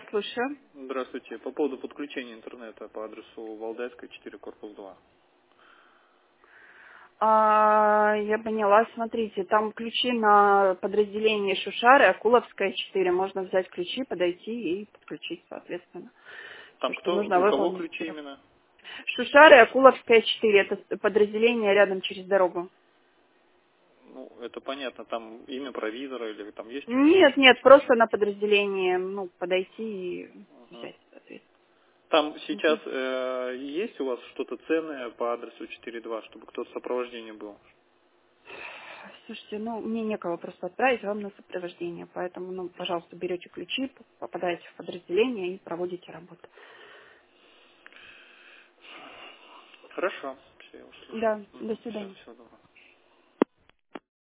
слушаю. Здравствуйте. По поводу подключения интернета по адресу Валдайская, 4, корпус 2. Я поняла, смотрите, там ключи на подразделение Шушары, Акуловская, 4. Можно взять ключи, подойти и подключить, соответственно. Все, Там что кто? нужно, У кого выполнить. ключи именно? Шушары, Акуловская, 4. Это подразделение рядом через дорогу. Ну, это понятно. Там имя провизора или там есть что-то? Нет, просто на подразделение, подойти и Ага. взять, соответственно. Там сейчас Мгм. есть у вас что-то ценное по адресу 4.2, чтобы кто-то в сопровождении был? Слушайте, мне некого просто отправить вам на сопровождение, поэтому, пожалуйста, берете ключи, попадаете в подразделение и проводите работу. Хорошо. Все, я услышал. Да, до Все, свидания. всего доброго.